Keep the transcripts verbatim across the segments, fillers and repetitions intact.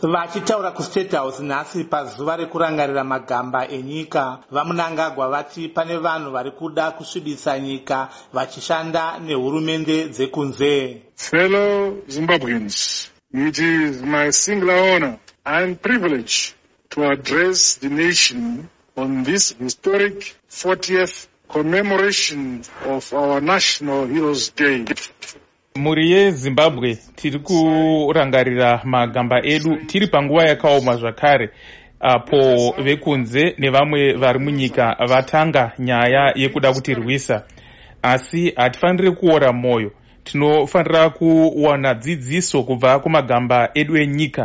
Vachitaura kuState House nhasi pazuva rekurangarira magamba enyika, vaMunangagwa vati pane vanhu vari kuda kusvibisa nyika vachishanda nehurumende dzekunze. Fellow Zimbabweans, it is my singular honor and privilege to address the nation on this historic fortieth commemoration of our National Heroes Day. Muri yeZimbabwe tiri kurangarira magamba edu tiri panguva yakaoma zvakare, apo vekunze nevamwe vari munyika vatanga nyaya yekuda kutirwisa. Asi hatifaniri kuora moyo, tinofanira kuwana dzidziso kubva kumagamba edu enyika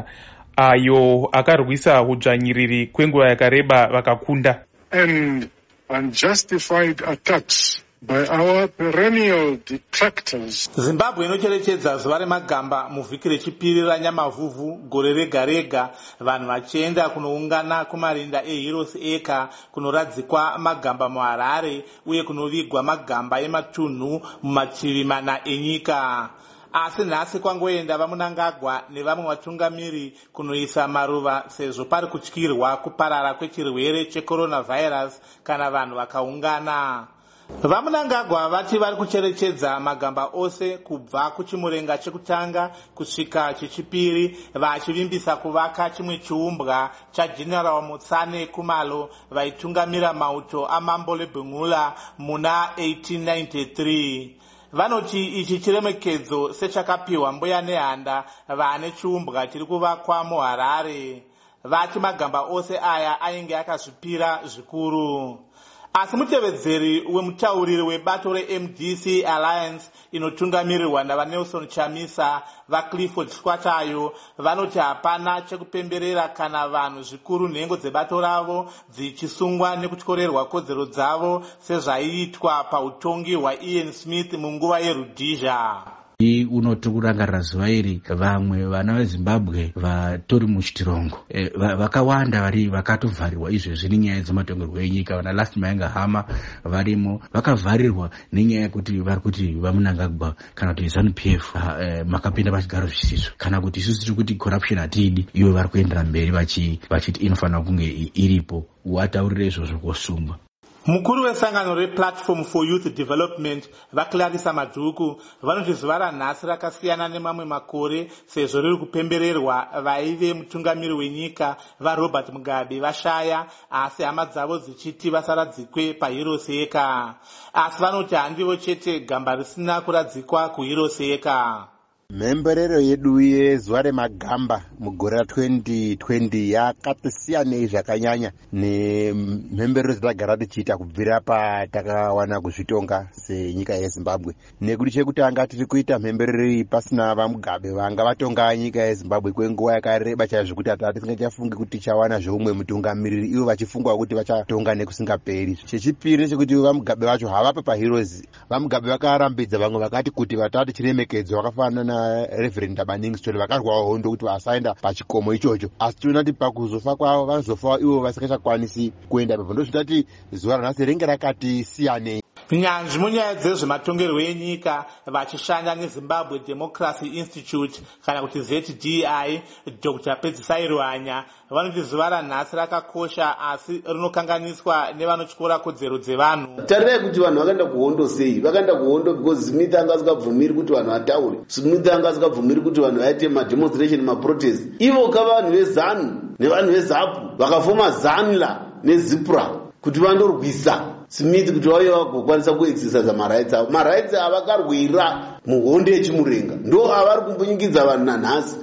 ayo akarwisa udzvanyiriri kwenguva yakareba vakakunda. And unjustified attacks by our perennial detractors. Zimbabwe inocherechedza zuva remagamba muvhiki rechipiri ranyamavhuvhu gore rega rega, vanhu vachienda kunoungana kumarinda eHeroes Acre kunoradzikwa magamba muHarare uye kunovigwa magamba ematunhu mumativi mana enyika. Asi nhasi kwangoenda vaMunangagwa nevamwe vatungamiri kunoisa maruva sezvo pari kutyirwa kuparara kwechirwere checoronavirus kana vanhu vakaungana. VaMunangagwa vati vari kucherechedza magamba ose kubva kuchimurenga chekutanga kusvika chechipiri, vachivimbisa kuvaka chimwe chiumbwa chaGeneral Mutsane Kumalo vaitungamira mauto aMambo leBhengula muna eighteen ninety-three. Vanoti ichi chiremekedzo sechakapiwa mbuya nehanda vane chiumbwa chiri kuvakwa muHarare. Vati magamba ose aya ainge akazvipira zvikuru. Asi mutevedzeri wemutauriri webato reM D C Alliance inotungamirirwa navaNelson Chamisa vaClifford Squatayo vanoti hapana chekupemberera kana vanhu zvikuru nhengo dzebato ravo dzichisungwa nekutyorerwa kodzero dzavo sezvaiitwa pautongi hwaIan Smith munguva yeRhodesia. Unoti kurangarira zuva iri vamwe vana veZimbabwe vatori muchitirongo e, vakawanda vari vakatovharirwa izvezvi nenyaya dzematongerwo enyika. Vana Last Maenga Hama varimo vakavharirwa nenyaya yekuti vari kuti vaMunangagwa kana kuti ZANU-P F e, makapinda pachigaro zvisizvo, kana kuti isusu tiri kuti corruption hatiidi, ivo vari kuendera mberi vachiti inofanira kunge iripo. Wataurire izvozvo kosungwa. Mukuru wesangano rePlatform for Youth Development vaClarissa Madhuku vanoti zuva ranhasi rakasiyana nemamwe makore sezvo riri kupembererwa vaive mutungamiri wenyika vaRobert Mugabe vashaya, asi hama dzavo dzichiti vasaradzikwe paHeroes Acre. Asi vanoti handivo chete gamba risina kuradzikwa kuHeroes Acre. Mhemberero yedu yezuva remagamba mugore ra-twenty twenty yakati siyanei zvakanyanya nemhemberero dzatagara tichiita kubvira patakawana kuzvitonga senyika yeZimbabwe. Nekuti chekutanga tiri kuita mhemberero iyi pasina vaMugabe vanga vatonga nyika yeZimbabwe kwenguva yakareba chaizvo kuti hatati tisingachafungi kuti tichawana zvoumwe mutungamiriri, ivo vachifungwa kuti vachatonga nekusingaperi. Chechipiri nechekuti vaMugabe vacho havapo paHeroes. VaMugabe vakarambidza vamwe vakati kuti vatati chiremekedzwa vakafanana Reverend Abaning Story vakarwawo hondo kuti vasaenda pachikomo ichocho, asi tinoona kuti pakuzofa kwavo vanozofa ivo vasingachakwanisi kuenda pepo. Ndozvitati zuva ranhasi ringe rakati siyanei. Nyanzvi munyaya dzezvematongerwo enyika vachishanda neZimbabwe Democracy Institute kana kuti Z D I, Doctor Pedzisai Ruhanya vanoti zuva ranhasi rakakosha asi rinokanganiswa nevanotyora kodzero dzevanhu. Tarirai kuti vanhu vakaenda kuhondo sei? Vakaenda kuhondo because Smith anga asikabvumiri kuti vanhu vataure, Smith anga asikabvumiri kuti vanhu vaite mademonstration, maprotest. Ivo ka vanhu veZANU nevanhu veZAPU vakafoma ZANLA neZIPRA kuti vandorwisa Smith kuti vauye vagokwanisa kuexercise marights avo. Marights avakarwira muhondo yechimurenga ndo avari kumbonyingidza vanhu nanhasi.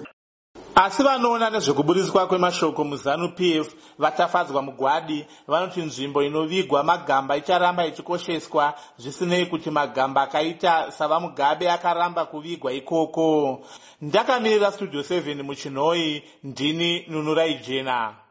Asi vanoona nezvekuburiswa kwemashoko muZANU-P F vatafadzwa mugwadi vanoti nzvimbo inovigwa magamba icharamba ichikosheswa zvisinei kuti magamba akaita savaMugabe akaramba kuvigwa ikoko. Ndakamirira Studio seven muChinoi, ndini Nunurai Jena.